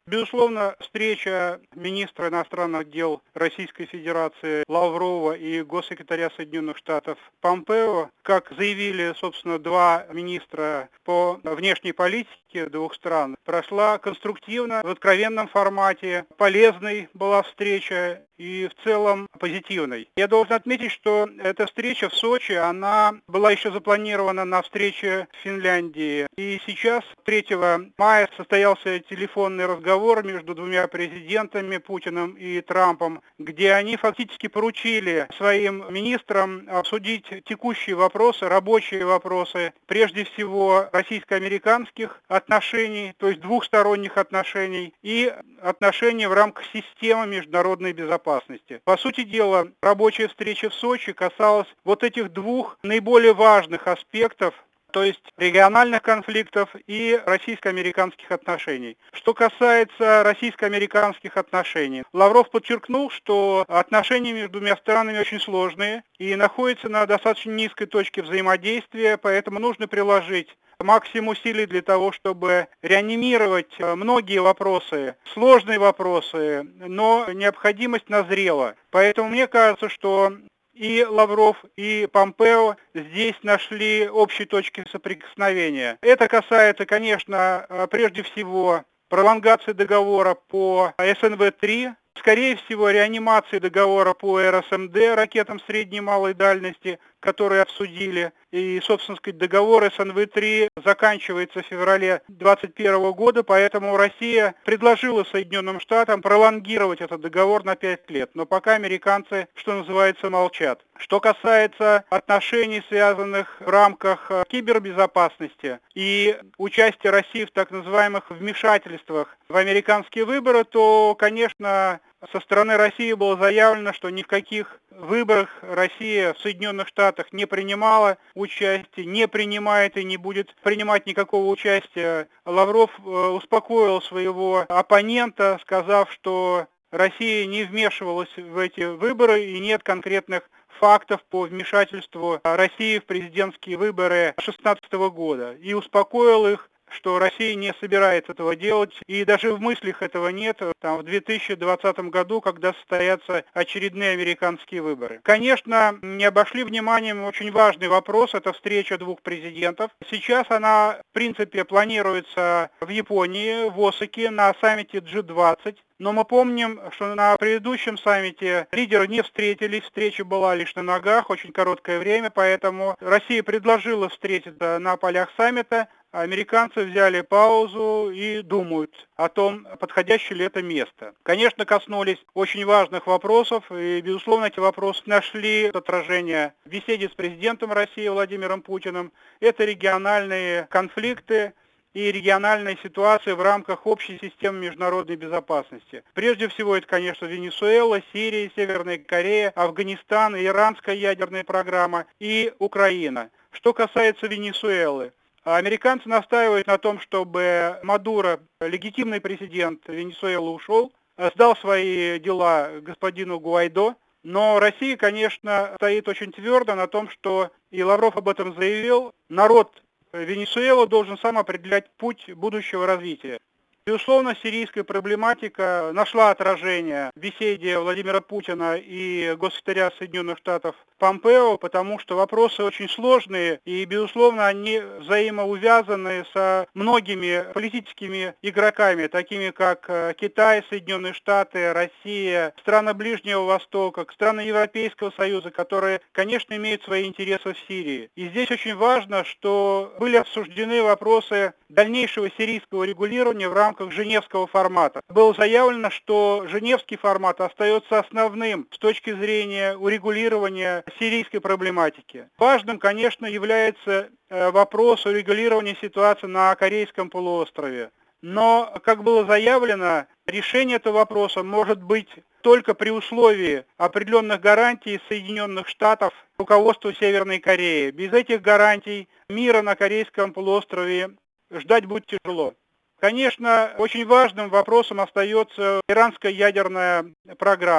Безусловно, встреча министра иностранных дел Российской Федерации Лаврова и госсекретаря Соединенных Штатов Помпео, как заявили, собственно, два министра по внешней политике двух стран, прошла конструктивно, в откровенном формате, полезной была встреча и в целом позитивной. Я должен отметить, что эта встреча в Сочи, она была еще запланирована на встрече в Финляндии. И сейчас, 3 мая, состоялся телефонный разговор между двумя президентами, Путиным и Трампом, где они фактически поручили своим министрам обсудить текущие вопросы, рабочие вопросы, прежде всего российско-американских отношений, то есть двухсторонних отношений, и отношений в рамках системы международной безопасности. По сути дела, рабочая встреча в Сочи касалась вот этих двух наиболее важных аспектов, то есть региональных конфликтов и российско-американских отношений. Что касается российско-американских отношений, Лавров подчеркнул, что отношения между двумя странами очень сложные и находятся на достаточно низкой точке взаимодействия, поэтому нужно приложить максимум усилий для того, чтобы реанимировать многие вопросы, сложные вопросы, но необходимость назрела. Поэтому мне кажется, что и Лавров, и Помпео здесь нашли общие точки соприкосновения. Это касается, конечно, прежде всего пролонгации договора по СНВ-3, скорее всего, реанимации договора по РСМД, ракетам средней и малой дальности, которые обсудили. И, собственно сказать, договор СНВ-3 заканчивается в феврале 2021 года, поэтому Россия предложила Соединенным Штатам пролонгировать этот договор на 5 лет. Но пока американцы, что называется, молчат. Что касается отношений, связанных в рамках кибербезопасности и участия России в так называемых вмешательствах в американские выборы, то, конечно, со стороны России было заявлено, что ни в каких выборах Россия в Соединенных Штатах не принимала участие, не принимает и не будет принимать никакого участия. Лавров успокоил своего оппонента, сказав, что Россия не вмешивалась в эти выборы и нет конкретных фактов по вмешательству России в президентские выборы 2016 года. И успокоил их, что Россия не собирается этого делать, и даже в мыслях этого нет в 2020 году, когда состоятся очередные американские выборы. Конечно, не обошли вниманием очень важный вопрос, это встреча двух президентов. Сейчас она, в принципе, планируется в Японии, в Осаке, на саммите G20. Но мы помним, что на предыдущем саммите лидеры не встретились, встреча была лишь на ногах, очень короткое время, поэтому Россия предложила встретиться на полях саммита, а американцы взяли паузу и думают о том, подходящее ли это место. Конечно, коснулись очень важных вопросов, и, безусловно, эти вопросы нашли отражение в беседе с президентом России Владимиром Путиным. Это региональные конфликты и региональная ситуация в рамках общей системы международной безопасности. Прежде всего, это, конечно, Венесуэла, Сирия, Северная Корея, Афганистан, иранская ядерная программа и Украина. Что касается Венесуэлы, американцы настаивают на том, чтобы Мадуро, легитимный президент Венесуэлы, ушел, сдал свои дела господину Гуайдо. Но Россия, конечно, стоит очень твердо на том, что, и Лавров об этом заявил, народ Венесуэла должен сам определять путь будущего развития. Безусловно, сирийская проблематика нашла отражение в беседе Владимира Путина и госсекретаря Соединенных Штатов Помпео, потому что вопросы очень сложные и, безусловно, они взаимоувязаны со многими политическими игроками, такими как Китай, Соединенные Штаты, Россия, страны Ближнего Востока, страны Европейского Союза, которые, конечно, имеют свои интересы в Сирии. И здесь очень важно, что были обсуждены вопросы дальнейшего сирийского регулирования в рамках Женевского формата. Было заявлено, что Женевский формат остается основным с точки зрения урегулирования сирийской проблематики. Важным, конечно, является вопрос урегулирования ситуации на Корейском полуострове. Но, как было заявлено, решение этого вопроса может быть только при условии определенных гарантий Соединенных Штатов руководству Северной Кореи. Без этих гарантий мира на Корейском полуострове ждать будет тяжело. Конечно, очень важным вопросом остается иранская ядерная программа.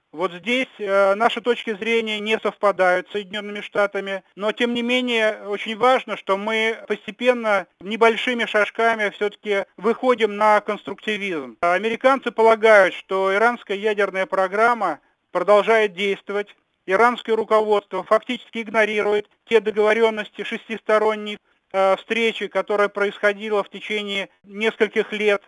Вот здесь наши точки зрения не совпадают с Соединенными Штатами, но тем не менее очень важно, что мы постепенно небольшими шажками все-таки выходим на конструктивизм. Американцы полагают, что иранская ядерная программа продолжает действовать. Иранское руководство фактически игнорирует те договоренности шестисторонней встречи, которая происходила в течение нескольких лет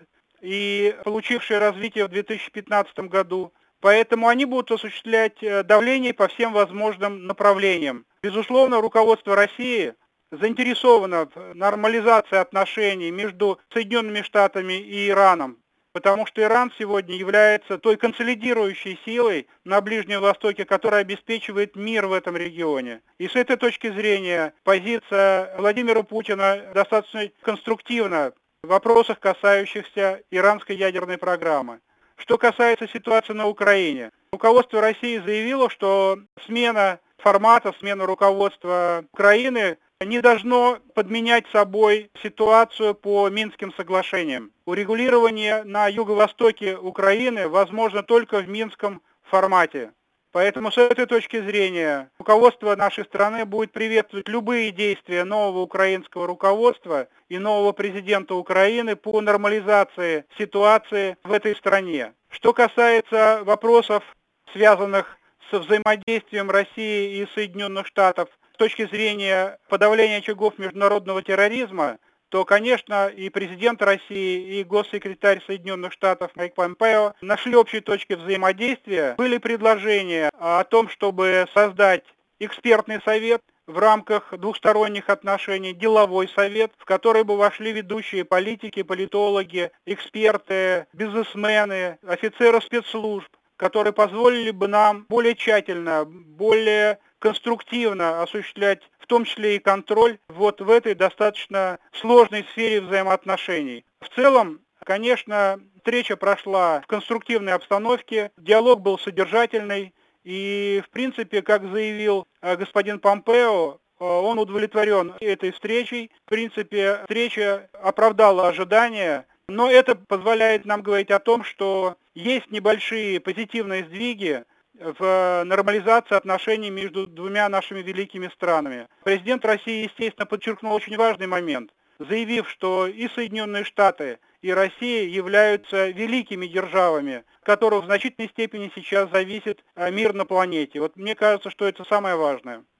и получившая развитие в 2015 году. Поэтому они будут осуществлять давление по всем возможным направлениям. Безусловно, руководство России заинтересовано в нормализации отношений между Соединенными Штатами и Ираном, потому что Иран сегодня является той консолидирующей силой на Ближнем Востоке, которая обеспечивает мир в этом регионе. И с этой точки зрения позиция Владимира Путина достаточно конструктивна в вопросах, касающихся иранской ядерной программы. Что касается ситуации на Украине, руководство России заявило, что смена формата, смена руководства Украины не должно подменять собой ситуацию по Минским соглашениям. Урегулирование на юго-востоке Украины возможно только в Минском формате. Поэтому с этой точки зрения руководство нашей страны будет приветствовать любые действия нового украинского руководства и нового президента Украины по нормализации ситуации в этой стране. Что касается вопросов, связанных со взаимодействием России и Соединенных Штатов с точки зрения подавления очагов международного терроризма, то, конечно, и президент России, и госсекретарь Соединенных Штатов Майк Помпео нашли общие точки взаимодействия. Были предложения о том, чтобы создать экспертный совет в рамках двухсторонних отношений, деловой совет, в который бы вошли ведущие политики, политологи, эксперты, бизнесмены, офицеры спецслужб, которые позволили бы нам более тщательно, более конструктивно осуществлять в том числе и контроль вот в этой достаточно сложной сфере взаимоотношений. В целом, конечно, встреча прошла в конструктивной обстановке, диалог был содержательный, и, в принципе, как заявил господин Помпео, он удовлетворен этой встречей. В принципе, встреча оправдала ожидания, но это позволяет нам говорить о том, что есть небольшие позитивные сдвиги в нормализации отношений между двумя нашими великими странами. Президент России, естественно, подчеркнул очень важный момент, заявив, что и Соединенные Штаты, и Россия являются великими державами, от которых в значительной степени сейчас зависит мир на планете. Вот мне кажется, что это самое важное.